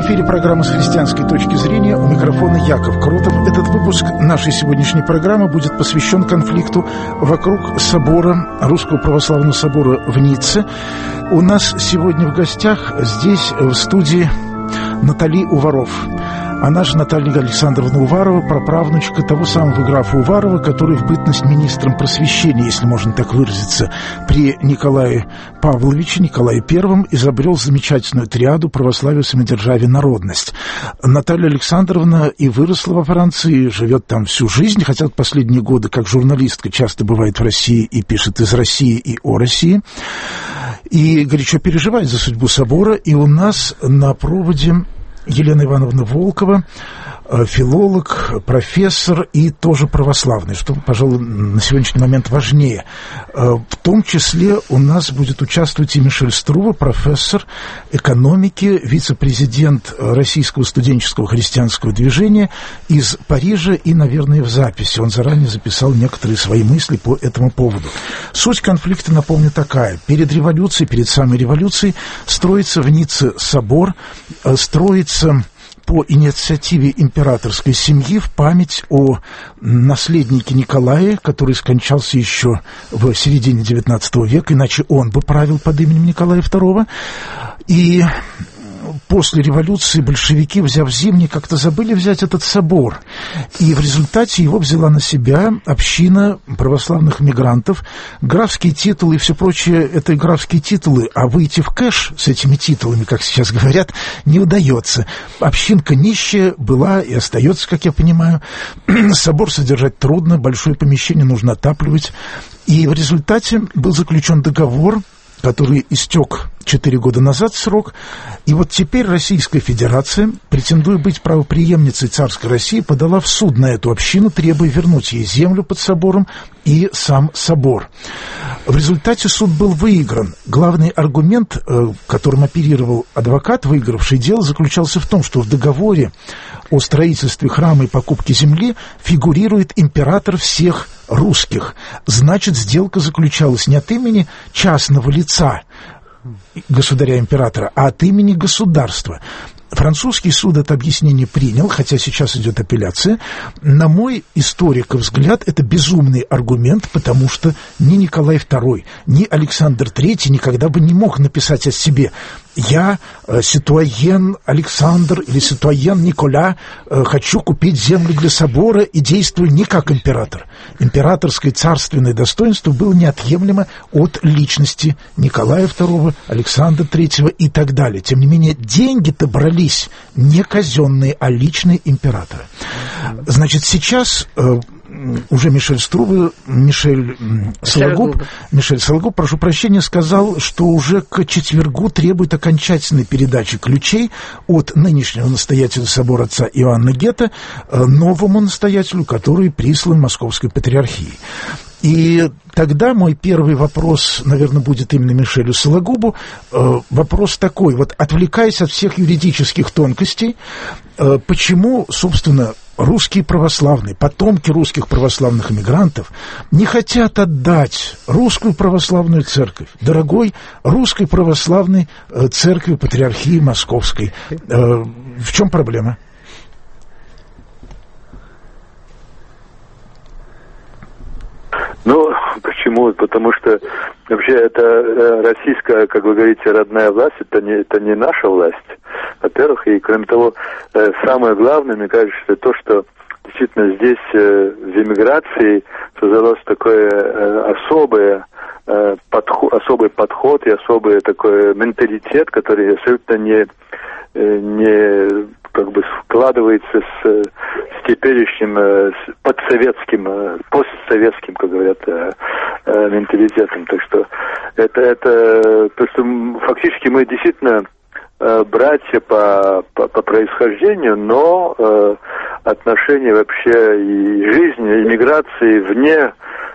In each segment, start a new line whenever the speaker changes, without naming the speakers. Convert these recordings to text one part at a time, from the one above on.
эфире программа «С христианской точки зрения», у микрофона Яков Кротов. Этот выпуск нашей сегодняшней программы будет посвящен конфликту вокруг собора, Русского Православного Собора в Ницце. У нас сегодня в гостях здесь, в студии, Натали Уваров. Она же Наталья Александровна Уварова, праправнучка того самого графа Уварова, который в бытность министром просвещения, если можно так выразиться, при Николае Павловиче, Николае I, изобрел замечательную триаду православие, самодержавие, народность. Наталья Александровна и выросла во Франции, живет там всю жизнь, хотя в последние годы, как журналистка, часто бывает в России и пишет из России и о России, и горячо переживает за судьбу собора. И у нас на проводе Елена Ивановна Волкова, филолог, профессор и тоже православный, что, пожалуй, на сегодняшний момент важнее. В том числе у нас будет участвовать и Мишель Струва, профессор экономики, вице-президент Российского студенческого христианского движения из Парижа и, наверное, в записи. Он заранее записал некоторые свои мысли по этому поводу. Суть конфликта, напомню, такая. Перед революцией, перед самой революцией строится в Ницце собор, строится по инициативе императорской семьи в память о наследнике Николае, который скончался еще в середине XIX века, иначе он бы правил под именем Николая II. И после революции большевики, взяв Зимний, как-то забыли взять этот собор. И в результате его взяла на себя община православных мигрантов. Графские титулы и все прочее — это графские титулы, а выйти в кэш с этими титулами, как сейчас говорят, не удается. Общинка нищая была и остается, как я понимаю. Собор содержать трудно, большое помещение нужно отапливать. И в результате был заключен договор, который истек 4 года назад срок, и вот теперь Российская Федерация, претендуя быть правопреемницей царской России, подала в суд на эту общину, требуя вернуть ей землю под собором и сам собор. В результате суд был выигран. Главный аргумент, которым оперировал адвокат, выигравший дело, заключался в том, что в договоре о строительстве храма и покупке земли фигурирует император всех русских. Значит, сделка заключалась не от имени частного лица, государя-императора, а от имени государства. Французский суд это объяснение принял, хотя сейчас идет апелляция. На мой историко взгляд, это безумный аргумент, потому что ни Николай II, ни Александр III никогда бы не мог написать о себе: «Я, ситуаен Александр или ситуаен Николя, хочу купить землю для собора и действую не как император». Императорское царственное достоинство было неотъемлемо от личности Николая II, Александра III и так далее. Тем не менее, деньги-то брались не казенные, а личные императора. Значит, сейчас уже Мишель Сологуб, прошу прощения, сказал, что уже к четвергу требует окончательной передачи ключей от нынешнего настоятеля собора отца Иоанна Гетта новому настоятелю, который прислан Московской патриархией. И тогда мой первый вопрос, наверное, будет именно Мишелю Сологубу. Вопрос такой, вот отвлекаясь от всех юридических тонкостей, почему, собственно, русские православные, потомки русских православных эмигрантов не хотят отдать русскую православную церковь, дорогой русской православной церкви патриархии Московской? В чем проблема?
Ну, почему? Потому что вообще это российская, как вы говорите, родная власть, это не наша власть, во-первых, и кроме того, самое главное, мне кажется, то, что действительно здесь в эмиграции создалось такое особый подход и особый такой менталитет, который абсолютно не как бы складывается с теперешним подсоветским, постсоветским, как говорят, менталитетом. Так что это то, что фактически мы действительно братья по происхождению, но отношения вообще и жизни, иммиграции вне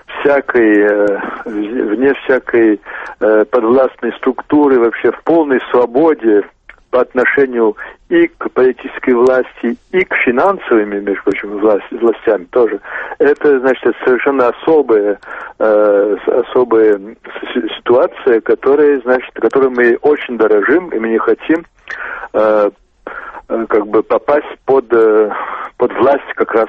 всякой подвластной структуры, вообще в полной свободе по отношению и к политической власти, и к финансовым, между прочим, властям тоже. Это, значит, совершенно особая ситуация, которой мы очень дорожим, и мы не хотим как бы попасть под власть как раз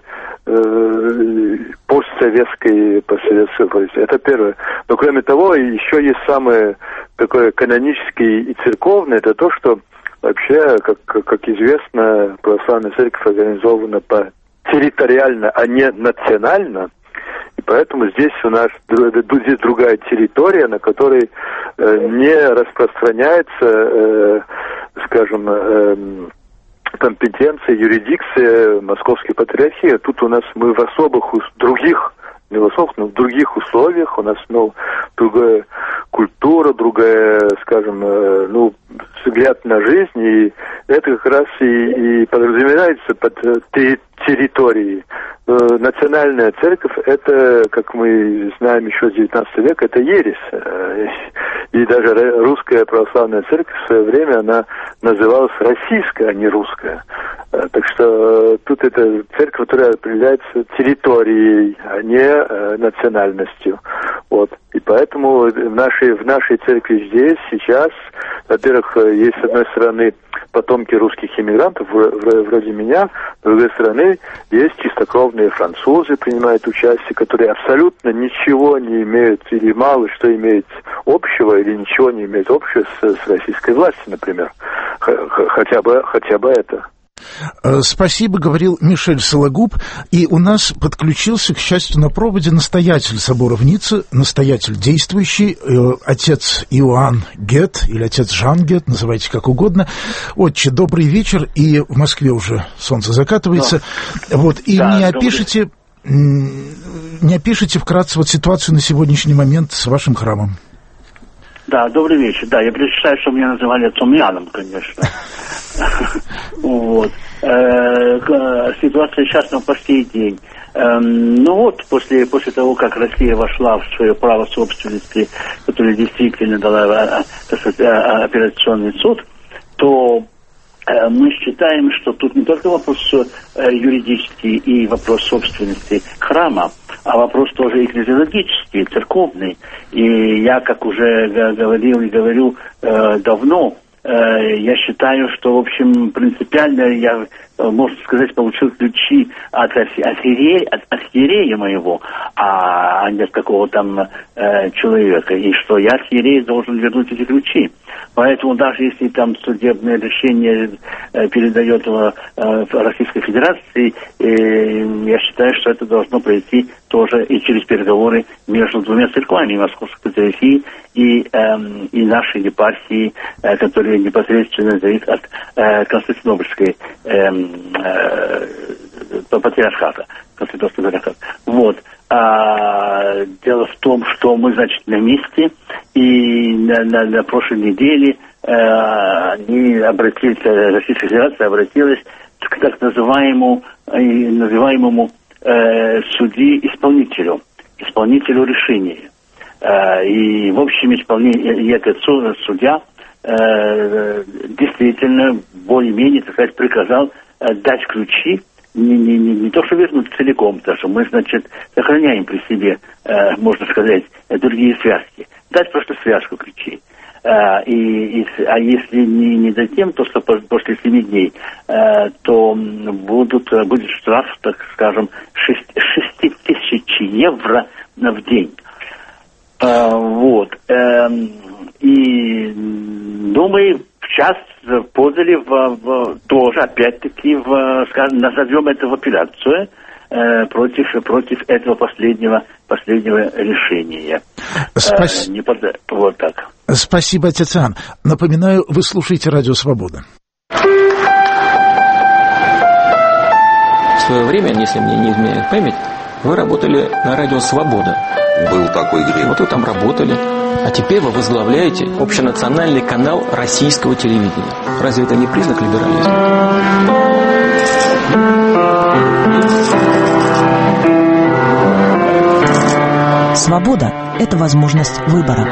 постсоветской власти. Это первое. Но кроме того, еще есть самое такое каноническое и церковное, это то, что вообще, как известно, православная церковь организована территориально, а не национально. И поэтому здесь у нас здесь другая территория, на которой не распространяется, скажем, компетенция, юрисдикция Московской Патриархии. Тут у нас мы в особых других, не в особых, но в других условиях. У нас, другая культура, другая, скажем, взгляд на жизнь. И это как раз и подразумевается под территорией. Национальная церковь, это, как мы знаем еще с 19 века, это ересь. И даже русская православная церковь в свое время, она называлась российская, а не русская. Так что тут это церковь, которая определяется территорией, а не национальностью. Вот. И поэтому в нашей церкви здесь, сейчас, во-первых, есть, с одной стороны, потомки русских иммигрантов, вроде меня, с другой стороны, есть чистокровные французы, принимают участие, которые абсолютно ничего не имеют, или мало что имеют общего, или ничего не имеют общего с российской властью, например. Хотя бы это.
Спасибо, говорил Мишель Сологуб. И у нас подключился, к счастью, на проводе настоятель собора в Ницце, настоятель действующий, отец Иоанн Гет, или отец Жан Гет, называйте как угодно. Отче, добрый вечер, и в Москве уже солнце закатывается. Да. Вот, и да, не опишите вкратце вот ситуацию на сегодняшний момент с вашим храмом.
Да, добрый вечер. Да, я предпочитаю, чтобы меня называли отцом Яном, конечно. Вот. Ситуация сейчас на последний день. После того, как Россия вошла в свое право собственности, которое действительно дала апелляционный суд, то мы считаем, что тут не только вопрос юридический и вопрос собственности храма, а вопрос тоже экклезиологический, церковный. И я, как уже говорил и говорю давно, я считаю, что, в общем, принципиально я, можно сказать, получил ключи от архиерея моего, а не от какого там человека. И что я, архиерей, должен вернуть эти ключи. Поэтому даже если там судебное решение передает его Российской Федерации, я считаю, что это должно пройти тоже и через переговоры между двумя церквами, Московской Патриархии и нашей епархии, которая непосредственно зависит от Константинопольской патриархата. Вот. Дело в том, что мы, значит, на месте, и на прошлой неделе Российская Федерация обратилась к так называемому судьи-исполнителю решения. И, в общем, этот судья действительно более-менее, так сказать, приказал дать ключи, не то что вернуть целиком, потому что мы, значит, сохраняем при себе, можно сказать, другие связки. Дать просто связку ключей. А если не затем, то после 7 дней, то будет штраф, так скажем, 6000 евро в день. Вот. И, мы сейчас подали тоже, опять-таки, скажем, назовем это в апелляцию против этого последнего решения. Вот так.
Спасибо, отец Иоанн. Напоминаю, вы слушаете Радио Свобода.
В свое время, если мне не изменяет память, вы работали на Радио Свобода.
Был такой грех.
Вот вы там работали. А теперь вы возглавляете общенациональный канал российского телевидения. Разве это не признак либерализма?
Свобода – это возможность выбора.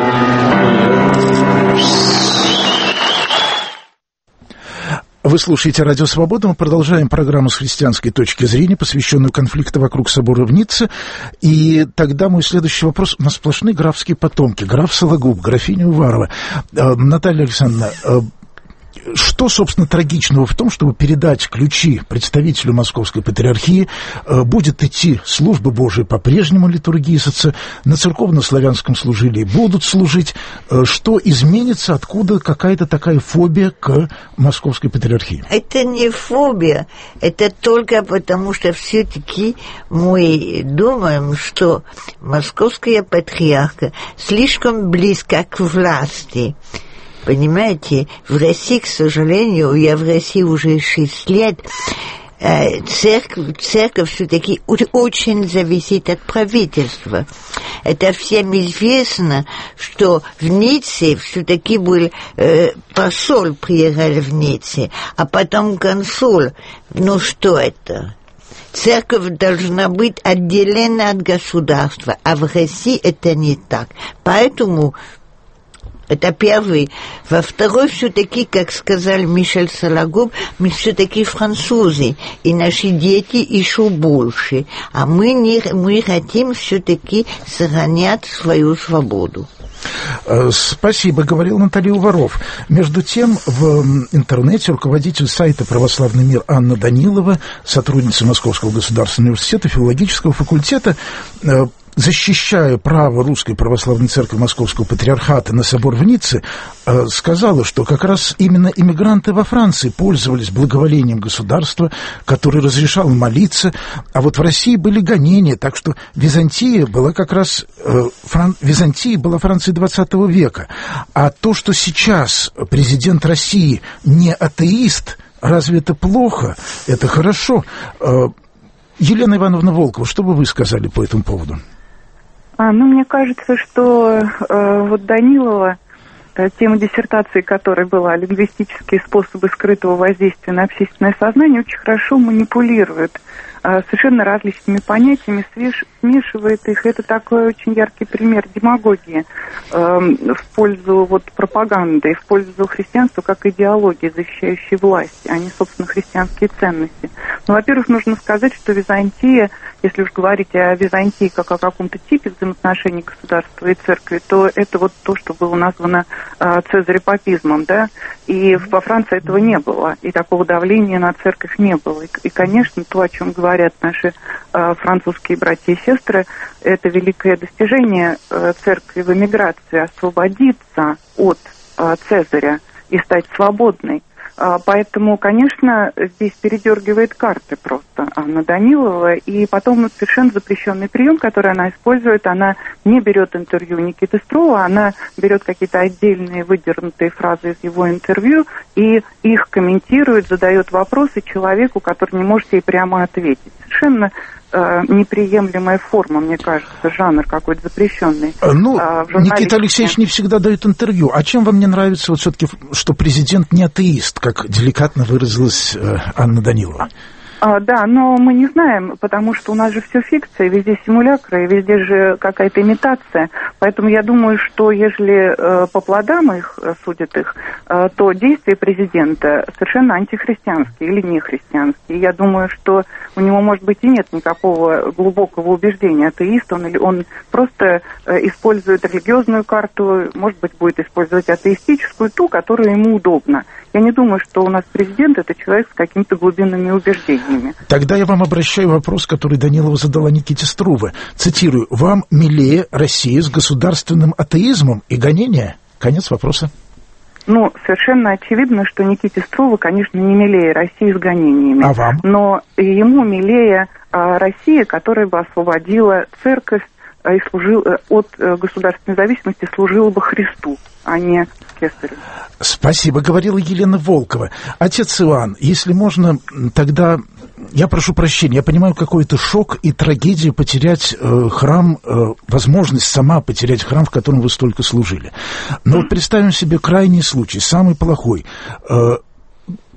Вы слушаете Радио Свобода. Мы продолжаем программу с христианской точки зрения, посвященную конфликту вокруг собора в Ницце. И тогда мой следующий вопрос. У нас сплошные графские потомки. Граф Сологуб, графиня Уварова. Наталья Александровна, что, собственно, трагичного в том, чтобы передать ключи представителю Московской Патриархии, будет идти служба Божия по-прежнему, литургийцы, на церковно-славянском служилии будут служить. Что изменится, откуда какая-то такая фобия к Московской Патриархии?
Это не фобия, это только потому, что все-таки мы думаем, что Московская Патриархия слишком близка к власти. Понимаете, в России, к сожалению, я в России уже 6 лет, церковь все-таки очень зависит от правительства. Это всем известно, что в Ницце все-таки был посол приехал в Ницце, а потом консул. Ну что это? Церковь должна быть отделена от государства, а в России это не так. Поэтому это первый. Во-вторых, все-таки, как сказал Мишель Сологуб, мы все-таки французы, и наши дети еще больше. А мы хотим все-таки сохранять свою свободу.
Спасибо, говорил Наталья Уваров. Между тем, в интернете руководитель сайта «Православный мир» Анна Данилова, сотрудница Московского государственного университета, филологического факультета, защищая право Русской Православной Церкви Московского Патриархата на собор в Ницце, сказала, что как раз именно иммигранты во Франции пользовались благоволением государства, которое разрешало молиться, а вот в России были гонения, так что Византия была как раз Византия была Францией XX века. А то, что сейчас президент России не атеист, разве это плохо? Это хорошо. Елена Ивановна Волкова, что бы вы сказали по этому поводу?
Мне кажется, что вот Данилова, тема диссертации которой была «Лингвистические способы скрытого воздействия на общественное сознание», очень хорошо манипулирует совершенно различными понятиями, смешивает их. Это такой очень яркий пример демагогии в пользу пропаганды, в пользу христианства как идеологии, защищающей власть, а не, собственно, христианские ценности. Во-первых, нужно сказать, что Византия, если уж говорить о Византии как о каком-то типе взаимоотношений государства и церкви, то это то, что было названо цезарепапизмом, да, и во Франции этого не было, и такого давления на церковь не было. И конечно, то, о чем говорят наши французские братья и сестры, это великое достижение церкви в эмиграции, освободиться от Цезаря и стать свободной. Поэтому, конечно, здесь передергивает карты просто Анна Данилова, и потом совершенно запрещенный прием, который она использует, она не берет интервью Никиты Струва, она берет какие-то отдельные выдернутые фразы из его интервью и их комментирует, задает вопросы человеку, который не может ей прямо ответить. Совершенно неприемлемая форма, мне кажется, жанр какой-то запрещенный.
Никита Алексеевич не всегда дает интервью. А чем вам не нравится все-таки, что президент не атеист, как деликатно выразилась Анна Данилова?
Да, но мы не знаем, потому что у нас же все фикция, везде симулякры, везде же какая-то имитация. Поэтому я думаю, что если по плодам их судят их, то действия президента совершенно антихристианские или нехристианские. Я думаю, что у него, может быть, и нет никакого глубокого убеждения, атеист он или он просто использует религиозную карту, может быть, будет использовать атеистическую, ту, которая ему удобна. Я не думаю, что у нас президент – это человек с какими-то глубинными убеждениями.
Тогда я вам обращаю вопрос, который Данилова задала Никите Струве. Цитирую. «Вам милее Россия с государственным атеизмом и гонения?» Конец вопроса.
Совершенно очевидно, что Никите Струве, конечно, не милее России с гонениями.
А вам?
Но ему милее Россия, которая бы освободила церковь и от государственной зависимости, служила бы Христу, а не кесарю.
Спасибо, говорила Елена Волкова. Отец Иоанн, если можно, тогда я прошу прощения, я понимаю, какой это шок и трагедия потерять храм, возможность сама потерять храм, в котором вы столько служили. Но вот представим себе крайний случай, самый плохой.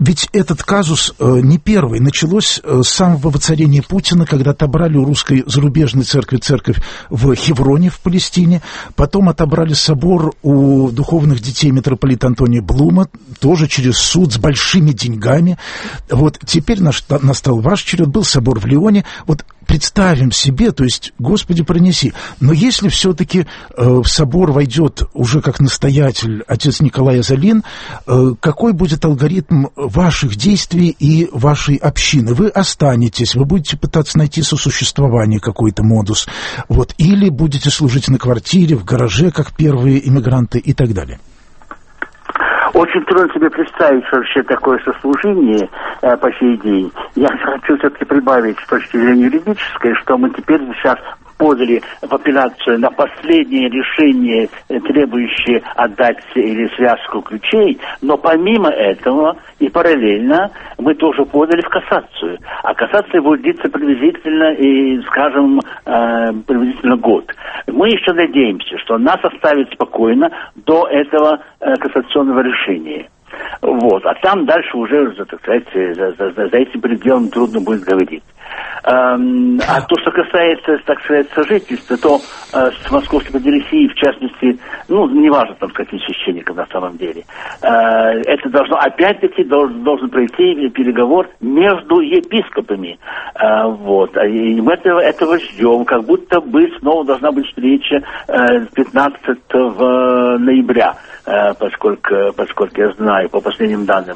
Ведь этот казус не первый. Началось с самого воцарения Путина, когда отобрали у русской зарубежной церкви церковь в Хевроне в Палестине, потом отобрали собор у духовных детей митрополита Антония Блума, тоже через суд с большими деньгами. Вот теперь настал ваш черед, был собор в Лионе. Вот представим себе, то есть, Господи, пронеси. Но если все-таки в собор войдет уже как настоятель отец Николай Азолин, какой будет алгоритм ваших действий и вашей общины? Вы останетесь, вы будете пытаться найти сосуществование, какой-то модус, вот, или будете служить на квартире, в гараже, как первые иммигранты и так далее?
Очень трудно себе представить вообще такое сослужение по сей день. Я хочу все-таки прибавить с точки зрения юридической, что мы теперь сейчас подали в апелляцию на последнее решение, требующее отдать или связку ключей, но помимо этого и параллельно мы тоже подали в кассацию. А кассация будет длиться приблизительно, приблизительно год. Мы еще надеемся, что нас оставят спокойно до этого кассационного решения. Вот. А там дальше уже, так сказать, за этим пределом трудно будет говорить. А то, что касается, так сказать, сожительства, то с Московской Патриархией, в частности, неважно, там, с каким священником на самом деле, это должно, опять-таки, должен пройти переговор между епископами. Вот. И мы этого ждем, как будто бы снова должна быть встреча 15 ноября. Поскольку я знаю, по последним данным.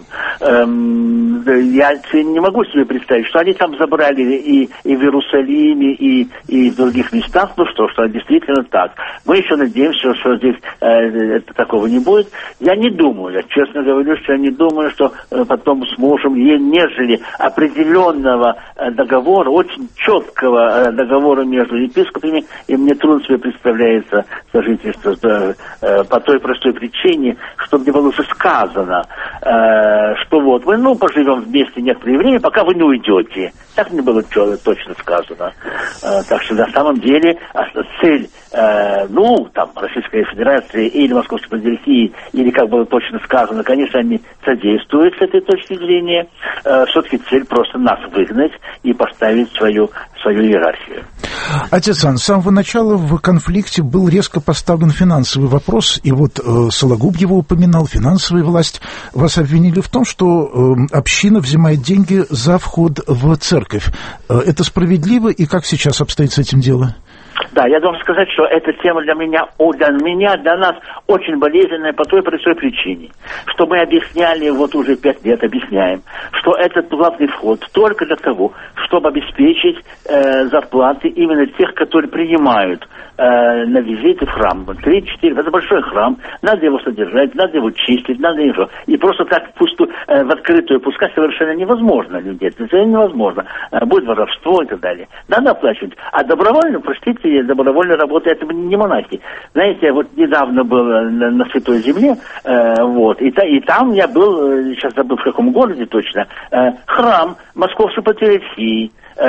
Я не могу себе представить, что они там забрали и в Иерусалиме, и в других местах, что действительно так. Мы еще надеемся, что здесь такого не будет. Я не думаю, я честно говорю, что я не думаю, что потом сможем, нежели определенного договора, очень четкого договора между епископами, и мне трудно себе представляется сожительство по той простой причине, что мне было уже сказано, что вот мы, поживем вместе некоторое время, пока вы не уйдете. Так мне было точно сказано. Так что на самом деле цель, Российской Федерации или Московской Патриархии, или, как было точно сказано, конечно, они содействуют с этой точки зрения. Все-таки цель просто нас выгнать и поставить свою иерархию.
Отец Ан, с самого начала в конфликте был резко поставлен финансовый вопрос, и вот Сологуб его упоминал, финансовая власть. Вас обвинили в том, что община взимает деньги за вход в церковь. Это справедливо, и как сейчас обстоит с этим дело?
Да, я должен сказать, что эта тема для нас очень болезненная по той простой причине, что мы объясняли, вот уже 5 лет объясняем, что этот платный вход только для того, чтобы обеспечить зарплаты именно тех, которые принимают на визиты в храм. 3-4, это большой храм, надо его содержать, надо его чистить, надо его... И просто так в открытую пускать совершенно невозможно людей, это совершенно невозможно. Будет воровство и так далее. Надо оплачивать. А добровольно, простите, добровольно работа, это не монахи. Знаете, вот недавно был на Святой Земле, и там я был, сейчас забыл в каком городе точно, храм Московской Патриархии,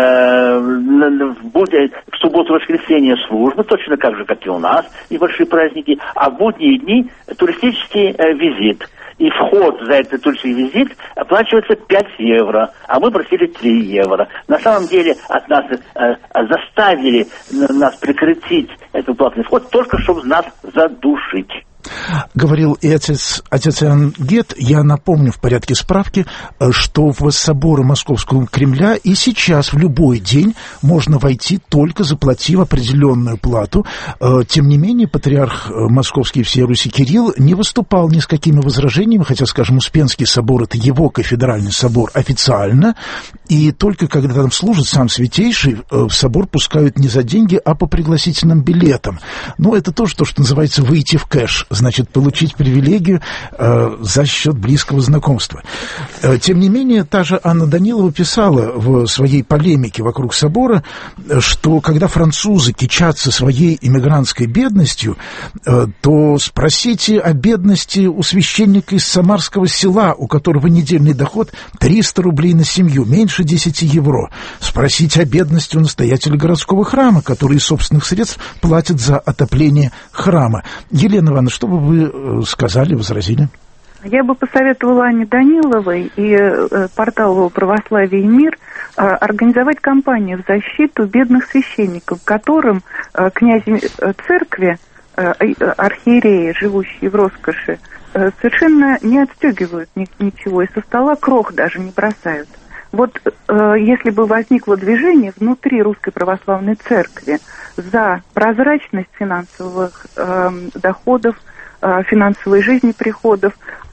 в субботу-воскресенье службы, точно так же, как и у нас, небольшие праздники, а в будние дни туристический визит. И вход за этот туристический визит оплачивается 5 евро, а мы просили 3 евро. На самом деле от нас заставили нас прекратить этот платный вход только чтобы нас задушить.
Говорил и отец Иоанн Гет. Я напомню в порядке справки, что в соборы Московского Кремля и сейчас в любой день можно войти, только заплатив определенную плату. Тем не менее, патриарх Московский всей Руси Кирилл не выступал ни с какими возражениями, хотя, скажем, Успенский собор — это его кафедральный собор официально, и только когда там служит сам Святейший, в собор пускают не за деньги, а по пригласительным билетам. Но это тоже то, что называется выйти в кэш, значит, получить привилегию за счет близкого знакомства. Тем не менее, та же Анна Данилова писала в своей полемике вокруг собора, что когда французы кичатся своей иммигрантской бедностью, то спросите о бедности у священника из Самарского села, у которого недельный доход 300 рублей на семью, меньше 10 евро. Спросите о бедности у настоятеля городского храма, который из собственных средств платит за отопление храма. Елена Ивановна, что бы вы сказали, возразили?
Я бы посоветовала Анне Даниловой и порталу «Православие и мир» организовать кампанию в защиту бедных священников, которым князи церкви, архиереи, живущие в роскоши, совершенно не отстегивают ничего, и со стола крох даже не бросают. Вот если бы возникло движение внутри Русской Православной Церкви за прозрачность финансовых доходов, финансовой жизни приходов,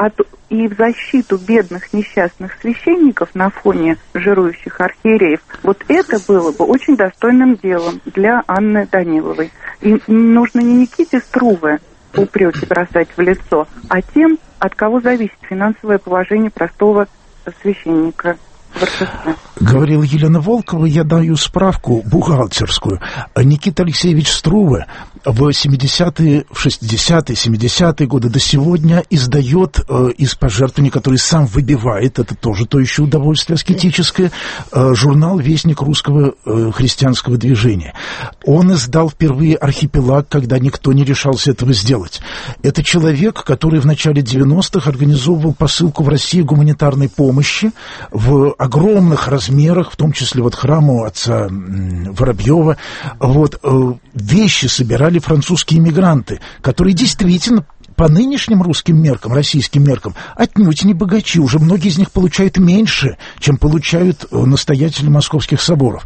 и в защиту бедных несчастных священников на фоне жирующих архиереев, вот это было бы очень достойным делом для Анны Даниловой. И нужно не Никите Струве упреки бросать в лицо, а тем, от кого зависит финансовое положение простого священника.
Говорила Елена Волкова, я даю справку бухгалтерскую. Никита Алексеевич Струве в 70-е, в 60-е, 70-е годы до сегодня издает из пожертвований, которые сам выбивает, это тоже то еще удовольствие аскетическое, журнал «Вестник русского христианского движения». Он издал впервые «Архипелаг», когда никто не решался этого сделать. Это человек, который в начале 90-х организовывал посылку в Россию гуманитарной помощи в огромных размерах, в том числе вот храму отца Воробьева. Вот, вещи собирали французские иммигранты, которые действительно по нынешним русским меркам, российским меркам, отнюдь не богачи. Уже многие из них получают меньше, чем получают настоятели московских соборов.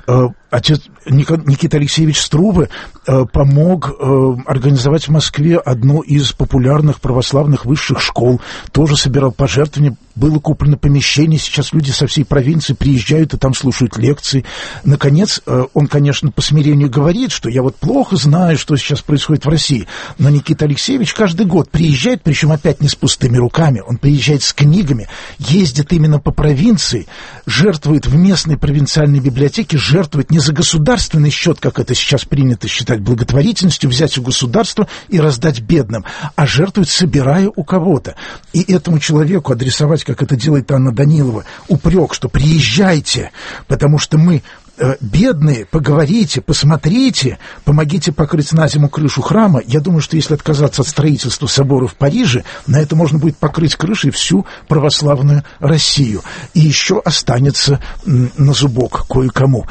Отец Никита Алексеевич Струве помог организовать в Москве одну из популярных православных высших школ, тоже собирал пожертвования, было куплено помещение, сейчас люди со всей провинции приезжают и там слушают лекции. Наконец, он, конечно, по смирению говорит, что я вот плохо знаю, что сейчас происходит в России, но Никита Алексеевич каждый год приезжает, причем опять не с пустыми руками, он приезжает с книгами, ездит именно по провинции, жертвует в местной провинциальной библиотеке, жертвует не за государственный счет, как это сейчас принято считать благотворительностью, взять у государства и раздать бедным, а жертвует, собирая у кого-то. И этому человеку адресовать, как это делает Анна Данилова, упрек, что приезжайте, потому что мы бедные, поговорите, посмотрите, помогите покрыть на зиму крышу храма. Я думаю, что если отказаться от строительства собора в Париже, на это можно будет покрыть крышей всю православную Россию. И еще останется на зубок кое-кому.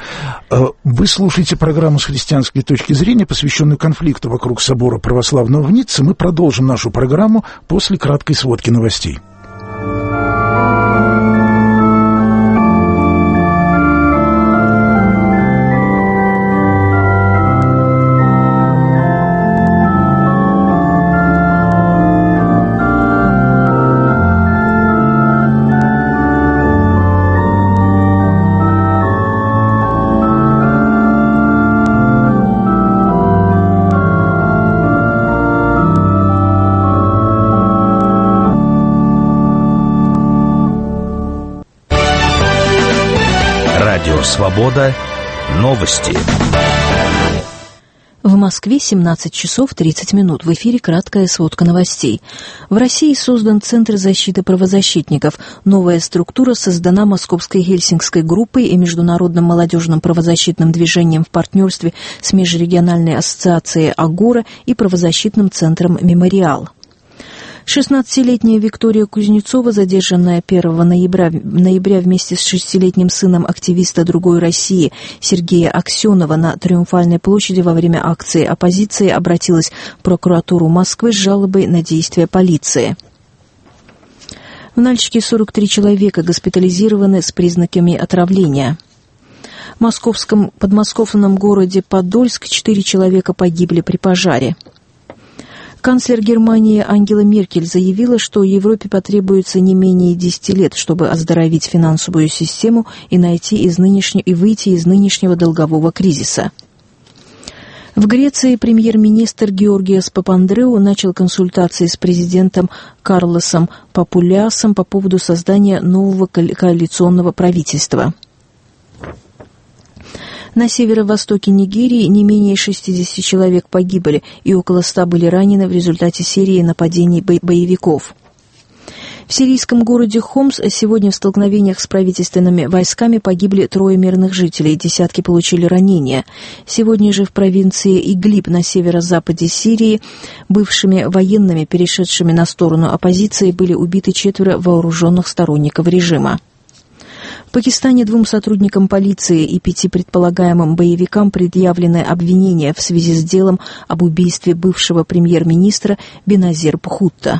Вы слушаете программу «С христианской точки зрения», посвященную конфликту вокруг собора православного в Ницце. Мы продолжим нашу программу после краткой сводки новостей.
Свобода. Новости.
В Москве 17 часов 30 минут. В эфире краткая сводка новостей. В России создан Центр защиты правозащитников. Новая структура создана Московской Гельсингской группой и Международным молодежным правозащитным движением в партнерстве с Межрегиональной ассоциацией «Агора» и правозащитным центром «Мемориал». 16-летняя Виктория Кузнецова, задержанная 1 ноября вместе с 6-летним сыном активиста «Другой России» Сергея Аксенова на Триумфальной площади во время акции оппозиции, обратилась в прокуратуру Москвы с жалобой на действия полиции. В Нальчике 43 человека госпитализированы с признаками отравления. В подмосковном городе Подольск 4 человека погибли при пожаре. Канцлер Германии Ангела Меркель заявила, что Европе потребуется не менее 10 лет, чтобы оздоровить финансовую систему и выйти из нынешнего долгового кризиса. В Греции премьер-министр Георгиос Папандреou начал консультации с президентом Карлосом Папулясом по поводу создания нового коалиционного правительства. На северо-востоке Нигерии не менее 60 человек погибли и около 100 были ранены в результате серии нападений боевиков. В сирийском городе Хомс сегодня в столкновениях с правительственными войсками погибли 3 мирных жителей, десятки получили ранения. Сегодня же в провинции Идлиб на северо-западе Сирии бывшими военными, перешедшими на сторону оппозиции, были убиты 4 вооруженных сторонников режима. В Пакистане 2 сотрудникам полиции и 5 предполагаемым боевикам предъявлены обвинения в связи с делом об убийстве бывшего премьер-министра Беназир Бхутто.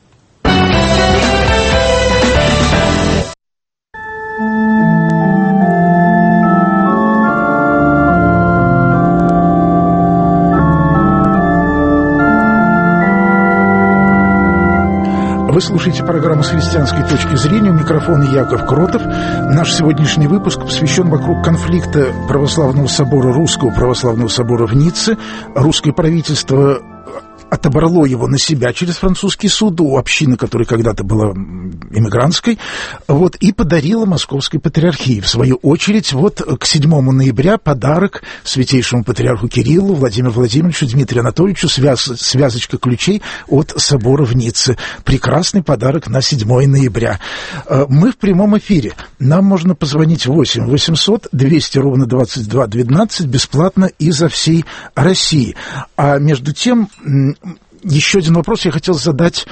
Вы слушаете программу «С христианской точки зрения». У микрофона Яков Кротов. Наш сегодняшний выпуск посвящен вокруг конфликта Православного собора, Русского Православного собора в Ницце. Русское правительство отобрало его на себя через французский суд у общины, которая когда-то была иммигрантской, и подарило Московской патриархии. В свою очередь, к 7 ноября подарок святейшему патриарху Кириллу, Владимиру Владимировичу, Дмитрию Анатольевичу, связочка ключей от собора в Ницце. Прекрасный подарок на 7 ноября. Мы в прямом эфире. Нам можно позвонить 8 800 200 ровно 22 12 бесплатно изо всей России. А между тем, еще один вопрос я хотел задать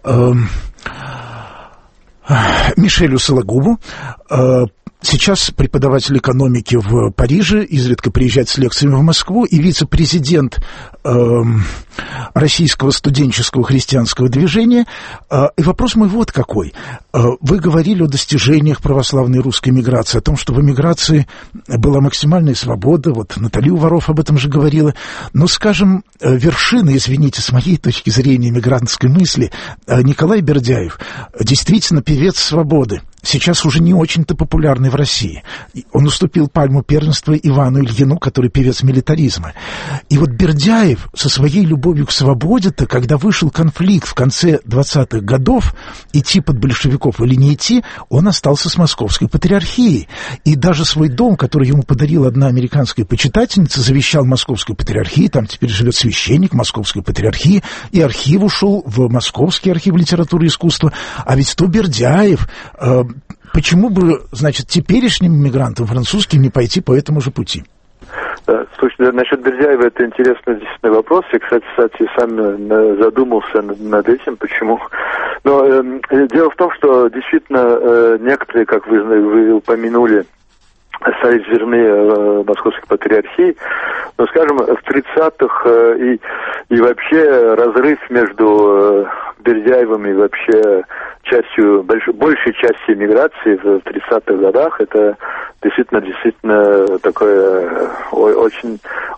Мишелю Сологубу. Сейчас преподаватель экономики в Париже, изредка приезжает с лекциями в Москву, и вице-президент Российского студенческого христианского движения. И вопрос мой вот какой. Вы говорили о достижениях православной русской миграции, о том, что в эмиграции была максимальная свобода, Наталья Уваров об этом же говорила. Но, скажем, вершина, извините, с моей точки зрения мигрантской мысли, Николай Бердяев, действительно певец свободы. Сейчас уже не очень-то популярный в России. Он уступил пальму первенства Ивану Ильину, который певец милитаризма. И Бердяев со своей любовью к свободе-то, когда вышел конфликт в конце 20-х годов, идти под большевиков или не идти, он остался с Московской патриархией. И даже свой дом, который ему подарила одна американская почитательница, завещал Московской патриархии, там теперь живет священник Московской патриархии, и архив ушел в Московский архив литературы и искусства. А ведь то Бердяев... Почему бы, теперешним мигрантам французским не пойти по этому же пути?
Да, слушайте, насчет Бердяева это интересный действительно вопрос. Я, кстати, сам задумался над этим, почему. Но дело в том, что действительно некоторые, как вы упомянули, остались верны Московской патриархии. Но, скажем, в 30-х и вообще разрыв между Бердяевым и вообще большей частью миграции в 30-х годах, это действительно такое очень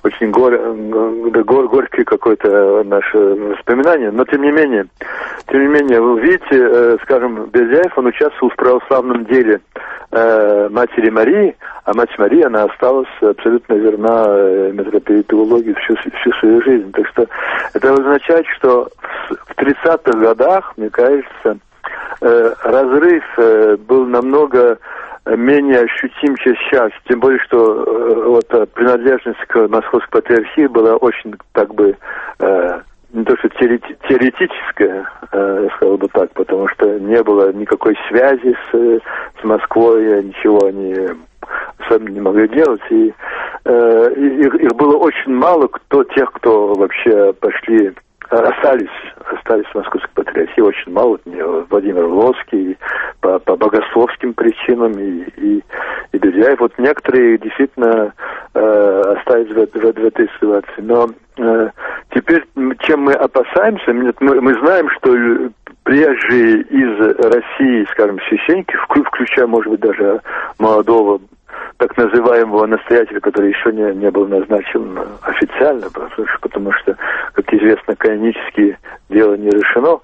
горькое какое-то наше воспоминание. Но тем не менее, вы видите, скажем, Бердяев, он участвовал в православном деле Матери Марии, а Мать Мария, она осталась абсолютно верна митрополиту Логию всю свою жизнь. Так что это означает, что в 30-х годах, мне кажется, разрыв был намного менее ощутим, чем сейчас. Тем более, что принадлежность к Московской патриархии была очень, не то что теоретическая, я сказал бы так, потому что не было никакой связи с Москвой, ничего они сами не могли делать, и их было очень мало, тех, кто вообще остались в Московской патриархии, очень мало. Владимир Лоский по богословским причинам и Бердяев. Некоторые действительно остались в этой ситуации. Но теперь, чем мы опасаемся, мы знаем, что приезжие из России, скажем, священники, включая, может быть, даже молодого так называемого настоятеля, который еще не был назначен официально, потому что, как известно, канонически дело не решено.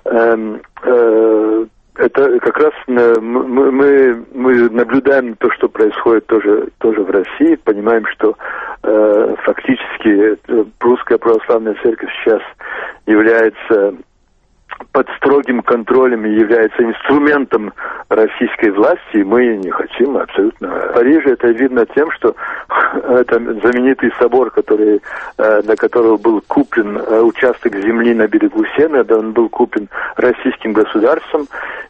Это как раз мы наблюдаем то, что происходит тоже в России, понимаем, что фактически Русская Православная Церковь сейчас является под строгим контролем и является инструментом российской власти, и мы не хотим абсолютно. В Париже это видно тем, что это знаменитый собор, для которого был куплен участок земли на берегу Сены, он был куплен российским государством,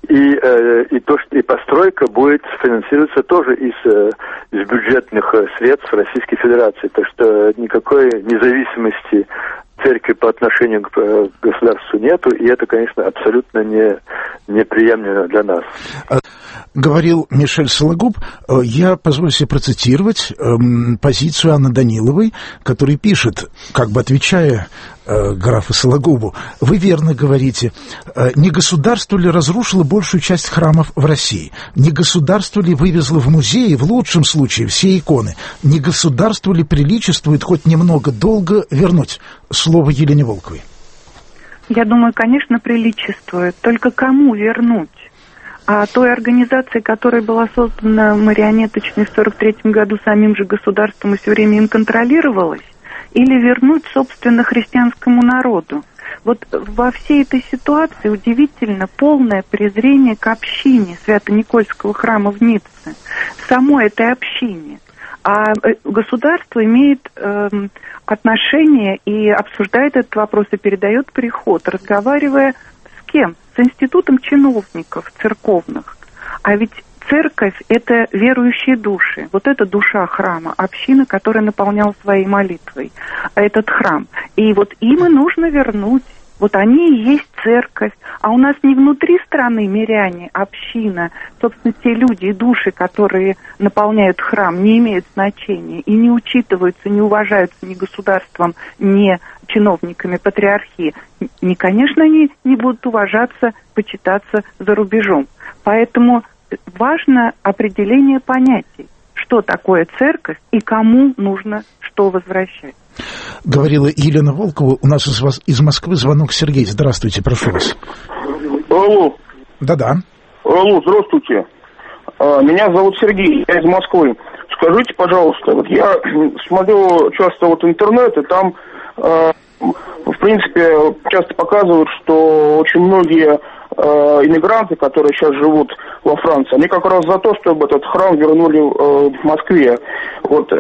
и постройка будет финансироваться тоже из бюджетных средств Российской Федерации. Так что никакой независимости церкви по отношению к государству нету, и это, конечно, абсолютно неприемлемо для нас.
Говорил Мишель Сологуб. Я позволю себе процитировать позицию Анны Даниловой, которая пишет, как бы отвечая графу Сологубу: вы верно говорите, не государство ли разрушило большую часть храмов в России? Не государство ли вывезло в музеи, в лучшем случае, все иконы? Не государство ли приличествует хоть немного долго вернуть? Слово Елене Волковой.
Я думаю, конечно, приличествует. Только кому вернуть? А той организации, которая была создана марионеточной в 1943 году самим же государством и все время им контролировалась, или вернуть, собственно, христианскому народу? Вот во всей этой ситуации удивительно полное презрение к общине Свято-Никольского храма в Ницце, самой этой общине. А государство имеет отношение и обсуждает этот вопрос и передает приход, разговаривая с кем? С институтом чиновников церковных. А ведь церковь – это верующие души. Вот это душа храма, община, которая наполняла своей молитвой этот храм. И вот им и нужно вернуть. Вот они и есть церковь. А у нас не внутри страны миряне, община, собственно, те люди и души, которые наполняют храм, не имеют значения и не учитываются, не уважаются ни государством, ни чиновниками патриархии. Конечно, они не будут уважаться, почитаться за рубежом. Поэтому важно определение понятий, что такое церковь и кому нужно что возвращать.
Говорила Елена Волкова. У нас из Москвы звонок. Сергей, здравствуйте, прошу вас.
Алло.
Да-да.
Алло, здравствуйте. Меня зовут Сергей, я из Москвы. Скажите, пожалуйста, вот я смотрю часто интернет, и там, в принципе, часто показывают, что очень многие иммигранты, которые сейчас живут во Франции, они как раз за то, чтобы этот храм вернули в Москве. Вот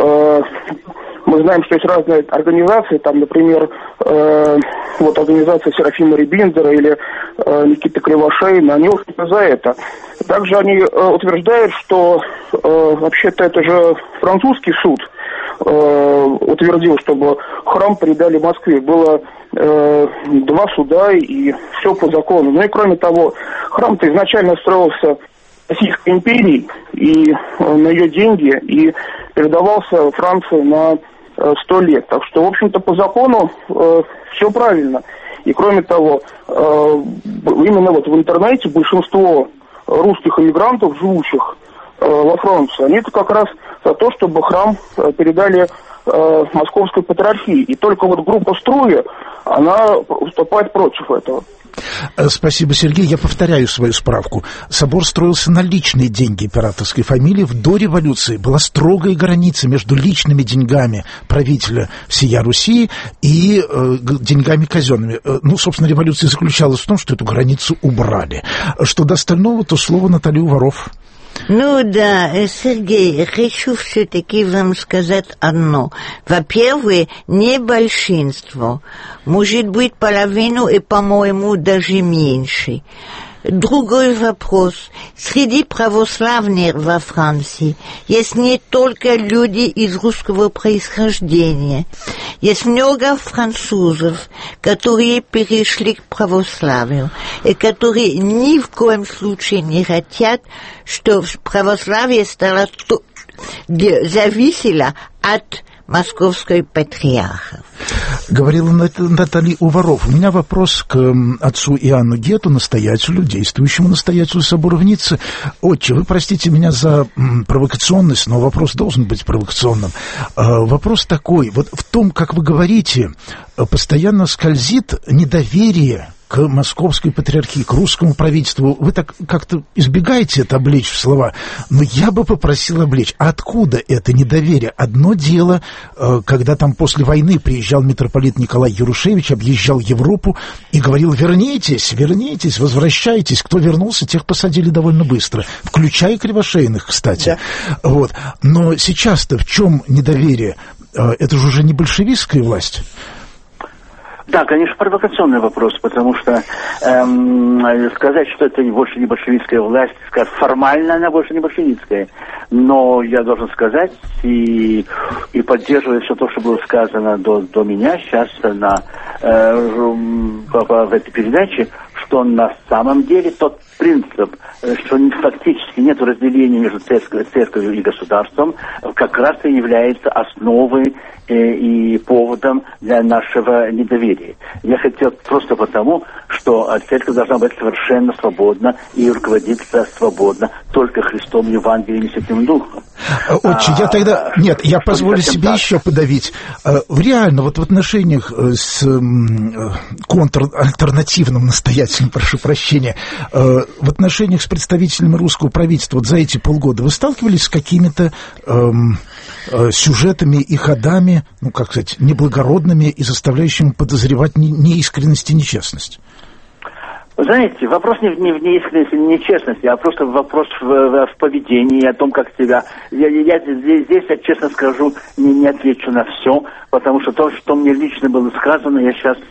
мы знаем, что есть разные организации, там, например, организация Серафима Рибиндера или Никиты Кривошеина, они за это. Также они утверждают, что вообще-то это же французский суд утвердил, чтобы храм передали Москве. Было 2 суда, и все по закону. Ну и кроме того, храм-то изначально строился Российской империей и на ее деньги, и передавался Франции на 100 лет. Так что, в общем-то, по закону все правильно. И кроме того, именно в интернете большинство русских иммигрантов, живущих во Франции, они-то как раз за то, чтобы храм передали Московской патриархии. И только группа Струя, она выступает против этого.
Спасибо, Сергей. Я повторяю свою справку. Собор строился на личные деньги императорской фамилии. До революции была строгая граница между личными деньгами правителя всея Руси и деньгами казенными. Собственно, революция заключалась в том, что эту границу убрали. Что до остального, то слово Натальи Уваровой.
Да, Сергей, хочу все-таки вам сказать одно. Во-первых, не большинство, может быть, половину и, по-моему, даже меньше. Другой вопрос. Среди православных во Франции есть не только люди из русского происхождения. Есть много французов, которые перешли к православию, и которые ни в коем случае не хотят, что православие зависело от московской патриарха.
Говорила Наталья Уваровой. У меня вопрос к отцу Иоанну Гету, настоятелю, действующему настоятелю собора в Ницце. Отче, вы простите меня за провокационность, но вопрос должен быть провокационным. Вопрос такой. В том, как вы говорите, постоянно скользит недоверие к московской патриархии, к русскому правительству. Вы так как-то избегаете это облечь в слова, но я бы попросил облечь. Откуда это недоверие? Одно дело, когда там после войны приезжал митрополит Николай Ярушевич, объезжал Европу и говорил: вернитесь, возвращайтесь. Кто вернулся, тех посадили довольно быстро, включая Кривошеиных, кстати. Да. Вот. Но сейчас-то в чем недоверие? Это же уже не большевистская власть.
Да, конечно, провокационный вопрос, потому что сказать, что это больше не большевистская власть, сказать, формально она больше не большевистская. Но я должен сказать, и поддерживая все то, что было сказано до меня сейчас в этой передаче, что на самом деле тот принцип, что фактически нет разделения между церковью и государством, как раз и является основой и поводом для нашего недоверия. Я хотел просто потому, что церковь должна быть совершенно свободна и руководиться свободно только Христом, Евангелием и Святым Духом.
Отче, я тогда... Нет, я позволю себе еще подавить. Реально, вот в отношениях с контральтернативным настоятелем, прошу прощения, в отношениях с представителями русского правительства вот за эти полгода вы сталкивались с какими-то сюжетами и ходами, ну, как сказать, неблагородными и заставляющими подозревать неискренность и нечестность?
Знаете, вопрос не в неискренности, не нечестности, а просто вопрос в поведении, о том, как себя... Здесь я честно скажу, не отвечу на все, потому что то, что мне лично было сказано, я сейчас,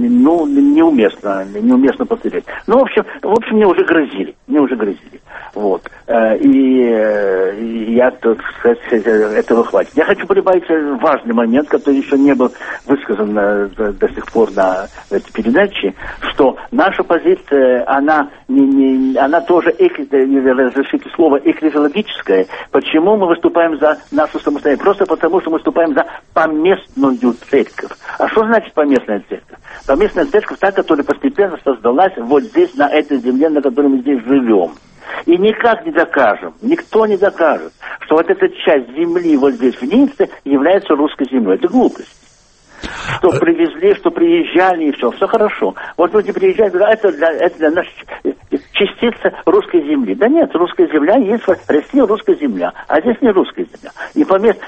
неуместно повторять. Ну, в общем, мне уже грозили. Вот. И я, так сказать, этого хватит. Я хочу прибавить важный момент, который еще не был высказан до сих пор на этой передаче, что наша позиция, она тоже, разрешите слово, экклезиологическая. Почему мы выступаем за нашу самостоятельность? Просто потому, что мы выступаем за поместную церковь. А что значит поместная церковь? Поместная церковь та, которая постепенно создалась вот здесь, на этой земле, на которой мы здесь живем. И никак не докажем, никто не докажет, что вот эта часть земли вот здесь в Ницце является русской землей. Это глупость. Что привезли, что приезжали, и все хорошо. Вот люди приезжают, говорят, это для нас частица русской земли. Да нет, русская земля есть в России, русская земля, а здесь не русская земля. И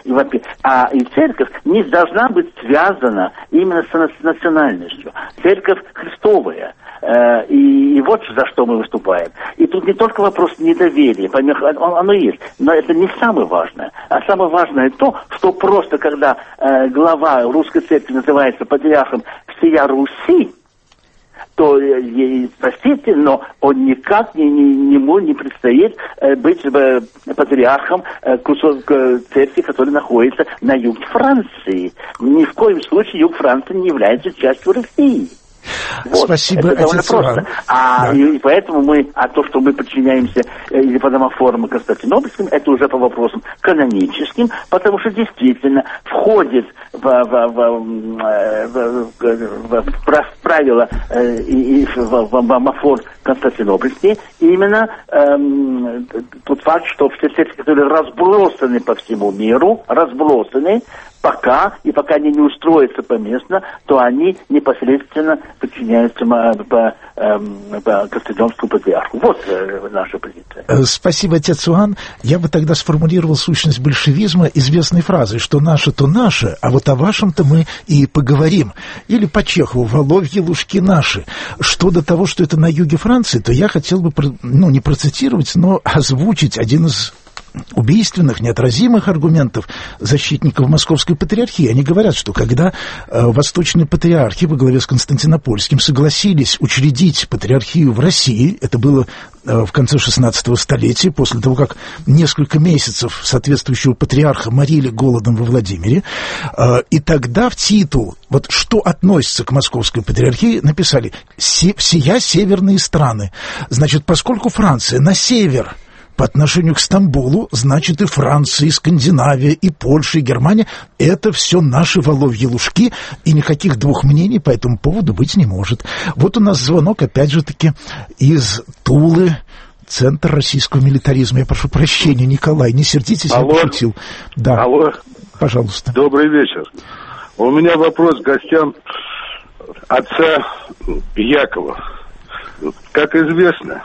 церковь не должна быть связана именно с национальностью. Церковь Христовая. И вот за что мы выступаем. И тут не только вопрос недоверия, оно есть, но это не самое важное. А самое важное то, что просто когда глава русской церкви называется патриархом всея Руси, то, простите, но он никак ему не предстоит быть патриархом кусок церкви, который находится на юге Франции. Ни в коем случае юг Франции не является частью России. Вот.
Спасибо,
это довольно просто. Да. И поэтому то, что мы подчиняемся или по домофорам Константинопольским, это уже по вопросам каноническим, потому что действительно входит в правила и в домофор Константинопольский именно тот факт, что все церкви, которые разбросаны по всему миру, пока они не устроятся поместно, то они непосредственно подчиняются по Константинопольскому патриарху. Вот наша позиция.
Спасибо, отец Иоанн. Я бы тогда сформулировал сущность большевизма известной фразой, что наше то наше, а вот о вашем-то мы и поговорим. Или по Чехову: воловьи лужки наши. Что до того, что это на юге Франции, то я хотел бы, не процитировать, но озвучить один из убийственных, неотразимых аргументов защитников Московской патриархии. Они говорят, что когда восточные патриархи во главе с Константинопольским согласились учредить патриархию в России, это было в конце 16 столетия, после того, как несколько месяцев соответствующего патриарха морили голодом во Владимире, и тогда в титул, вот что относится к Московской патриархии, написали «Сия северные страны». Значит, поскольку Франция на север по отношению к Стамбулу, значит, и Франция, и Скандинавия, и Польша, и Германия — это все наши воловьи лужки, и никаких двух мнений по этому поводу быть не может. Вот у нас звонок, опять же таки, из Тулы, Центр российского милитаризма. Я прошу прощения, Николай, не сердитесь, я пошутил. Да.
Алло.
Пожалуйста.
Добрый вечер. У меня вопрос к гостям отца Якова. Как известно,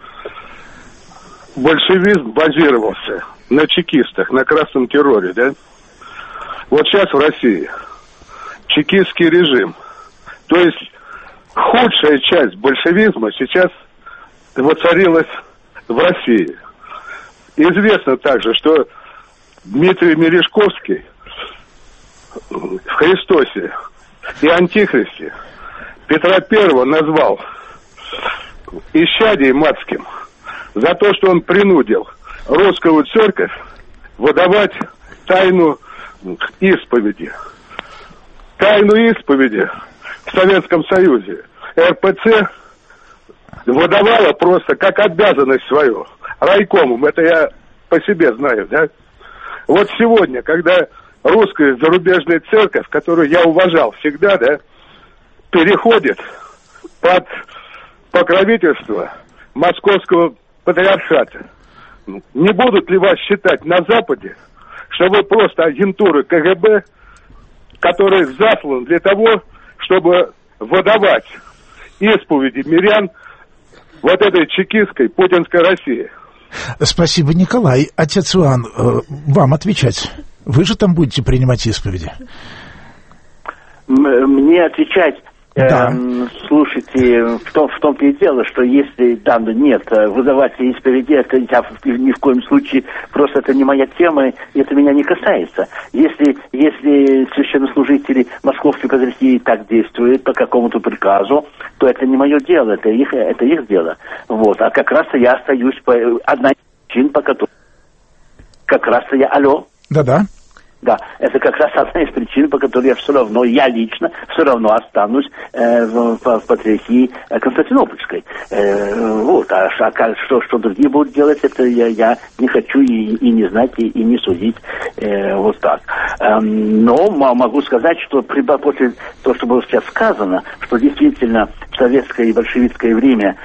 большевизм базировался на чекистах, на красном терроре, да? Вот сейчас в России чекистский режим, то есть худшая часть большевизма сейчас воцарилась в России. Известно также, что Дмитрий Мережковский в «Христосе и Антихристе» Петра I назвал исчадием адским за то, что он принудил русскую церковь выдавать тайну исповеди. Тайну исповеди в Советском Союзе РПЦ выдавала просто как обязанность свою райкомом. Это я по себе знаю, да? Вот сегодня, когда русская зарубежная церковь, которую я уважал всегда, да, переходит под покровительство Московского патриархата, не будут ли вас считать на Западе, что вы просто агентуры КГБ, которые засланы для того, чтобы выдавать исповеди мирян вот этой чекистской путинской России?
Спасибо, Николай. Отец Иоанн, вам отвечать. Вы же там будете принимать исповеди?
Мне отвечать...
Да.
Слушайте, в том-то и дело, что если там нет выдавать исповеди, это я ни в коем случае, просто это не моя тема, и это меня не касается. Если священнослужители Московской Патриархии так действуют по какому-то приказу, то это не мое дело, это их дело. Вот. А как раз я остаюсь одна из причин, по которой как раз я... Алло?
Да-да.
Да, это как раз одна из причин, по которой я лично все равно останусь в патриархии Константинопольской. Вот, что другие будут делать, это я не хочу и не знать, и не судить вот так. Но могу сказать, что после того, что было сейчас сказано, что действительно в советское и большевистское время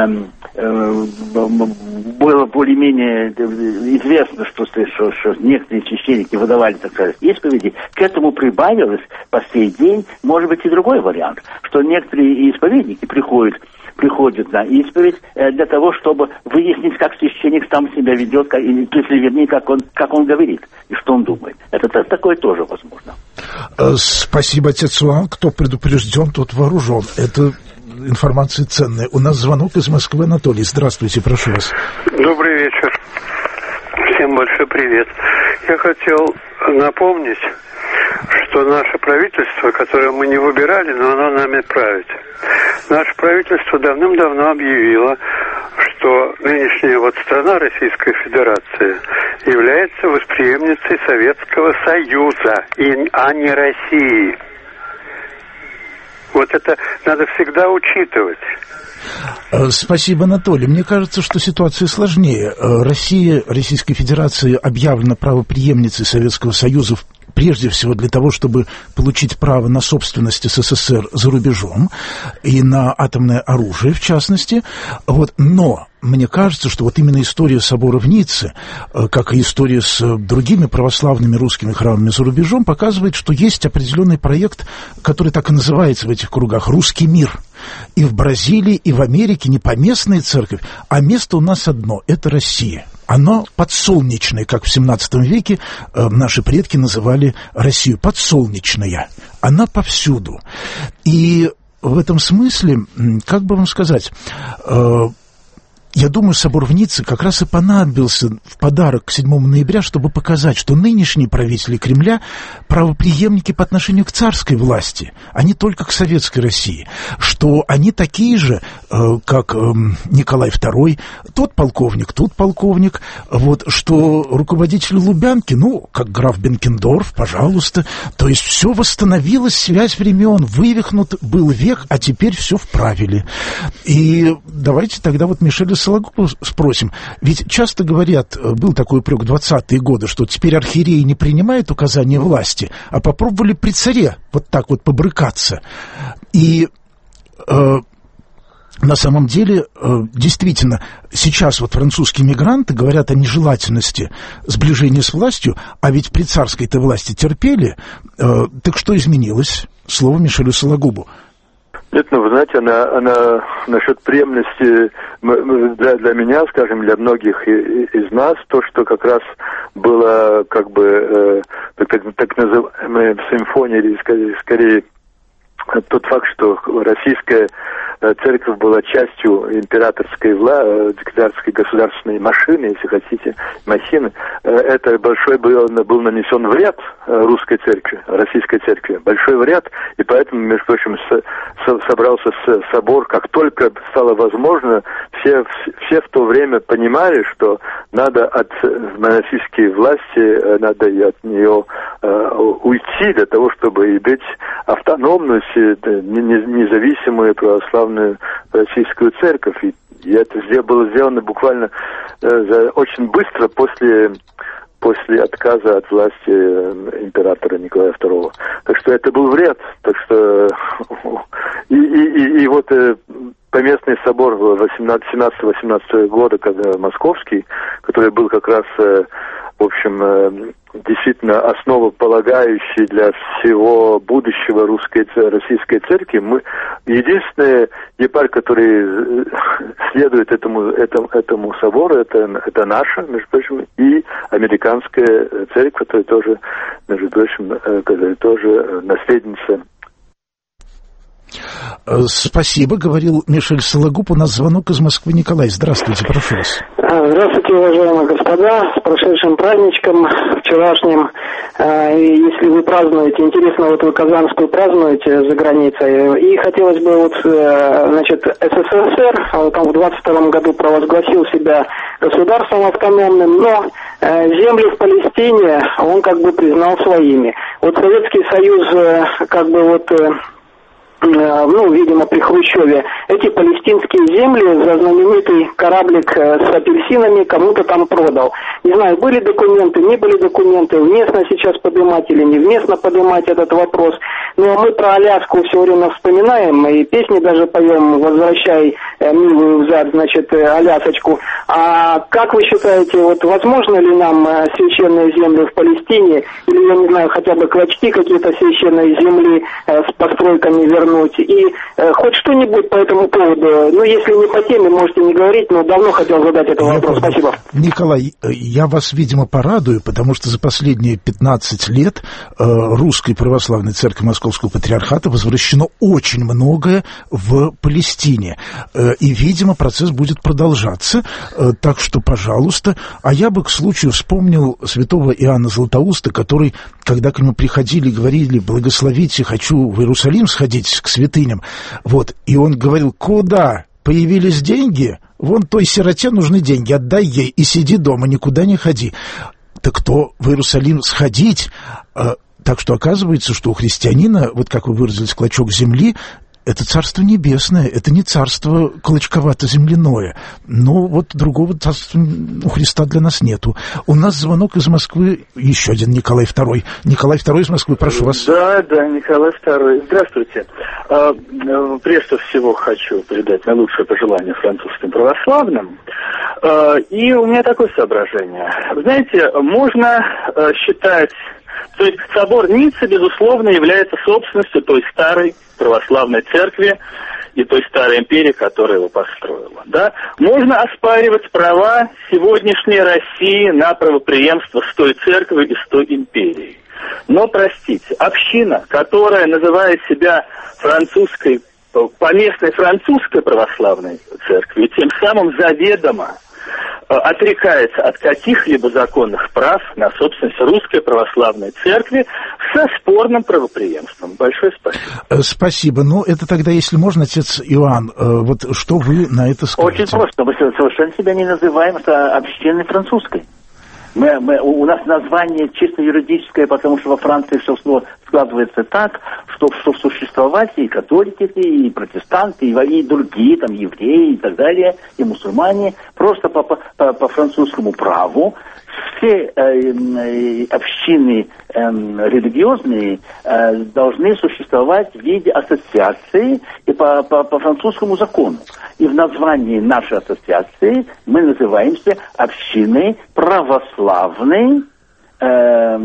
было более-менее известно, что некоторые священники выдавали, так сказать, исповеди. К этому прибавилось по сей день, может быть, и другой вариант, что некоторые исповедники приходят на исповедь для того, чтобы выяснить, как священник сам себя ведет, то есть, вернее, как он говорит и что он думает. Это такое тоже возможно.
Спасибо, отец Иоанн. Кто предупрежден, тот вооружен. Это информация ценная. У нас звонок из Москвы. Анатолий, здравствуйте, прошу вас.
Добрый вечер. Всем большой привет. Я хотел напомнить, что наше правительство, которое мы не выбирали, но оно нами правит. Наше правительство давным-давно объявило, что нынешняя страна, Российская Федерация, является восприемницей Советского Союза, а не России. Вот это надо всегда учитывать.
Спасибо, Анатолий. Мне кажется, что ситуация сложнее. Российская Федерация объявлена правопреемницей Советского Союза прежде всего для того, чтобы получить право на собственность СССР за рубежом и на атомное оружие, в частности. Но мне кажется, что именно история собора в Ницце, как и история с другими православными русскими храмами за рубежом, показывает, что есть определенный проект, который так и называется в этих кругах «Русский мир». И в Бразилии, и в Америке не поместная церковь, а место у нас одно – это Россия. Оно подсолнечное, как в 17 веке наши предки называли Россию, подсолнечная. Она повсюду. И в этом смысле, как бы вам сказать, я думаю, собор в Ницце как раз и понадобился в подарок к 7 ноября, чтобы показать, что нынешние правители Кремля правопреемники по отношению к царской власти, а не только к советской России, что они такие же, как Николай II, тот полковник, что руководитель Лубянки, как граф Бенкендорф, пожалуйста, то есть все восстановилось, связь времен, вывихнут был век, а теперь все вправили. И давайте тогда Мишеля Сологубу спросим, ведь часто говорят, был такой упрек в 20-е годы, что теперь архиереи не принимают указания власти, а попробовали при царе так побрыкаться. И на самом деле, действительно, сейчас французские мигранты говорят о нежелательности сближения с властью, а ведь при царской-то власти терпели. Так что изменилось? Слово Мишелю Сологубу.
Нет, ну, вы знаете, она насчет преемности для меня, скажем, для многих из нас, то, что как раз было, как бы, так называемая симфония, или скорее тот факт, что российская церковь была частью императорской государственной машины, если хотите, махины, это большой был нанесен вред русской церкви, российской церкви, большой вред, и поэтому, между прочим, собрался собор, как только стало возможно, все в то время понимали, что надо от монархической власти, надо и от нее уйти для того, чтобы и быть автономной, независимую православную российскую церковь. И это было сделано буквально очень быстро после отказа от власти императора Николая II. Так что это был вред. Так что и вот поместный собор 17-18 года, когда московский, который был как раз, в общем, действительно основополагающий для всего будущего российской церкви. Единственная епархия, который следует этому собору, это наша, между прочим, и американская церковь, которая тоже, между прочим, которая тоже наследница.
Спасибо, говорил Мишель Сологуб. У нас звонок из Москвы. Николай, здравствуйте, прошу вас.
Здравствуйте, уважаемые господа, с прошедшим праздничком вчерашним. Если вы празднуете, интересно, вот вы Казанскую празднуете за границей, и хотелось бы, вот, значит, СССР там в 22 году провозгласил себя государством автономным, но земли в Палестине он как бы признал своими. Вот Советский Союз как бы вот... видимо, при Хрущеве, эти палестинские земли за знаменитый кораблик с апельсинами кому-то там продал. Не знаю, были документы, не были документы, вместно сейчас поднимать или невместно поднимать этот вопрос. Но мы про Аляску все время вспоминаем, и песни даже поем «Возвращай милую взад», значит, Алясочку. А как вы считаете, вот возможно ли нам священные земли в Палестине, или, я не знаю, хотя бы клочки какие-то священной земли с постройками вернуть? И хоть что-нибудь по этому поводу, ну, если не по теме, можете не говорить, но давно хотел задать этот вопрос. Спасибо.
Николай, я вас, видимо, порадую, потому что за последние 15 лет Русской Православной Церкви Московского Патриархата возвращено очень многое в Палестине. И, видимо, процесс будет продолжаться. Так что, пожалуйста. А я бы, к случаю, вспомнил святого Иоанна Златоуста, который, когда к нему приходили и говорили: «Благословите, хочу в Иерусалим сходить к святыням». Вот. И он говорил: «Куда появились деньги? Вон той сироте нужны деньги, отдай ей и сиди дома, никуда не ходи». Так кто в Иерусалим сходить? Так что оказывается, что у христианина, вот как вы выразились, клочок земли, это царство небесное, это не царство клочковато-земляное. Но вот другого царства у Христа для нас нету. У нас звонок из Москвы, еще один Николай II. Николай II из Москвы, прошу вас.
Да, Николай II. Здравствуйте. Прежде всего хочу передать наилучшие пожелания французским православным. И у меня такое соображение. Знаете, можно считать... То есть собор Ниццы, безусловно, является собственностью той старой православной церкви и той старой империи, которая его построила. Да? Можно оспаривать права сегодняшней России на правопреемство с той церковью и с той империей. Но, простите, община, которая называет себя французской, поместной французской православной церковью, тем самым заведомо отрекается от каких-либо законных прав на собственность Русской Православной Церкви со спорным правопреемством. Большое спасибо.
Спасибо. Ну, это тогда, если можно, отец Иоанн, вот что вы на это скажете?
Очень просто. Мы совершенно себя не называем общиной французской. У нас название чисто юридическое, потому что во Франции все складывается так, что существовать и католики, и протестанты, и другие, там, евреи и так далее, и мусульмане, просто по французскому праву все общины религиозные должны существовать в виде ассоциации и по французскому закону. И в названии нашей ассоциации мы называемся общиной православной,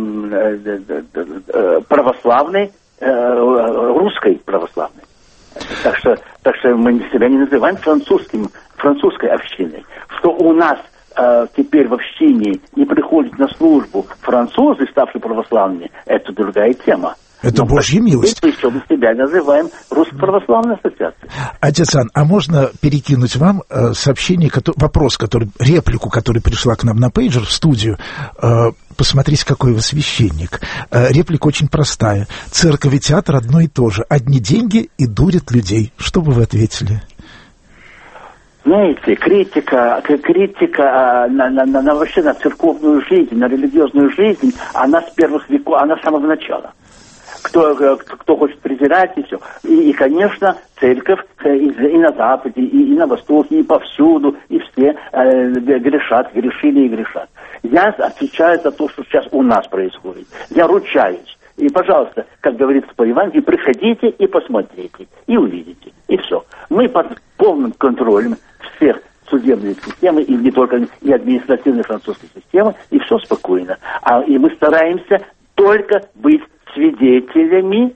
русской православной. Так что мы себя не называем французской общиной. Что у нас теперь в общине не приходят на службу французы, ставшие православными, это другая тема.
Это Божья милость.
Мы еще себя называем Русско-православной ассоциацией.
Отец Иоанн, а можно перекинуть вам сообщение, реплику, которая пришла к нам на пейджер в студию? Посмотрите, какой вы священник. Реплика очень простая. Церковь и театр одно и то же. Одни деньги и дурят людей. Что бы вы ответили?
Знаете, критика на вообще на церковную жизнь, на религиозную жизнь, она с первых веков, она с самого начала. Кто хочет презирать и все. И, конечно, церковь и на Западе, и на Востоке, и повсюду, и все грешили и грешат. Я отвечаю за то, что сейчас у нас происходит. Я ручаюсь. И, пожалуйста, как говорится по Евангелию, приходите и посмотрите, и увидите. И все. Мы под полным контролем всех судебной системы, и не только и административной французской системы, и все спокойно. И мы стараемся только быть свидетелями,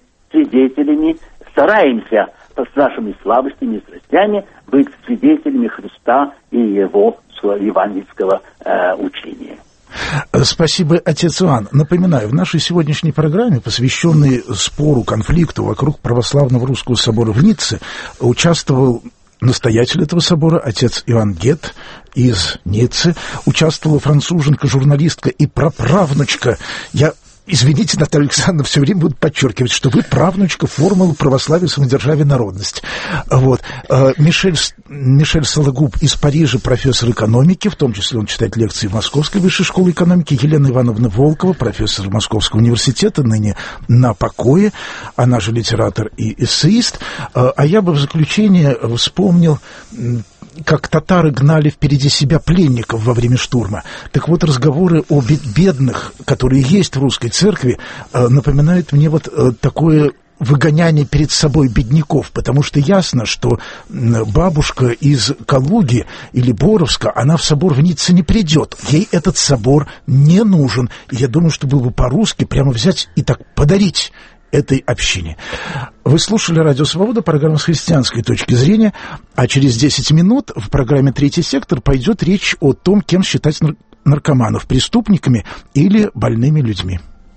стараемся с нашими слабостями и страстями быть свидетелями Христа и Его евангельского учения.
Спасибо, отец Иоанн. Напоминаю, в нашей сегодняшней программе, посвященной спору, конфликту вокруг православного русского собора в Ницце, участвовал настоятель этого собора, отец Иоанн Гет из Ниццы, участвовала француженка, журналистка и праправнучка. Извините, Наталья Александровна, все время буду подчеркивать, что вы правнучка формулы православия, самодержавия, народность. Вот. Мишель Сологуб из Парижа, профессор экономики, в том числе он читает лекции в Московской высшей школе экономики. Елена Ивановна Волкова, профессор Московского университета, ныне на покое, она же литератор и эссеист. А я бы в заключение вспомнил, как татары гнали впереди себя пленников во время штурма. Так вот, разговоры о бедных, которые есть в русской церкви, напоминают мне вот такое выгоняние перед собой бедняков, потому что ясно, что бабушка из Калуги или Боровска, она в собор в Ницце не придет. Ей этот собор не нужен. И я думаю, что было бы по-русски прямо взять и так подарить этой общине. Вы слушали «Радио Свобода», программу с христианской точки зрения, а через 10 минут в программе «Третий сектор» пойдет речь о том, кем считать наркоманов, преступниками или больными людьми.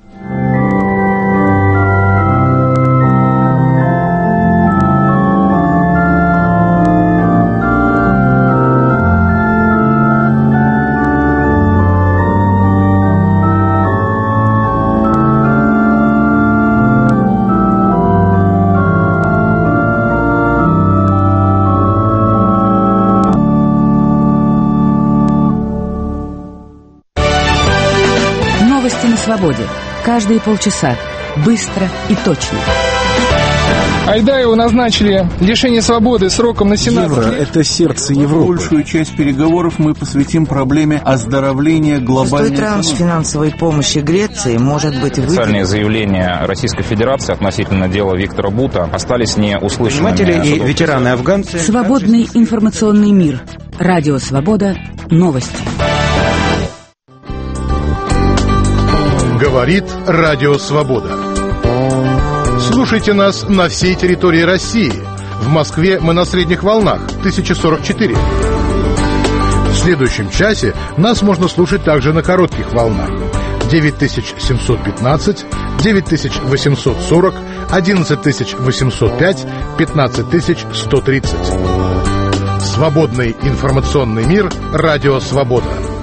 Свободе. Каждые полчаса. Быстро и точно.
Айдаеву назначили лишение свободы сроком на 17 лет.
Это сердце Европы. Большую часть переговоров мы посвятим проблеме оздоровления глобальной экономики.
Транш финансовой помощи Греции может быть выделен.
Официальные заявления Российской Федерации относительно дела Виктора Бута остались не услышанными.
Предприниматели и ветераны-афганцы.
Свободный информационный мир. Радио Свобода. Новости.
Говорит Радио Свобода. Слушайте нас на всей территории России. В Москве мы на средних волнах 1044. В следующем часе нас можно слушать также на коротких волнах 9715, 9840, 11805, 15130. Свободный информационный мир. Радио Свобода.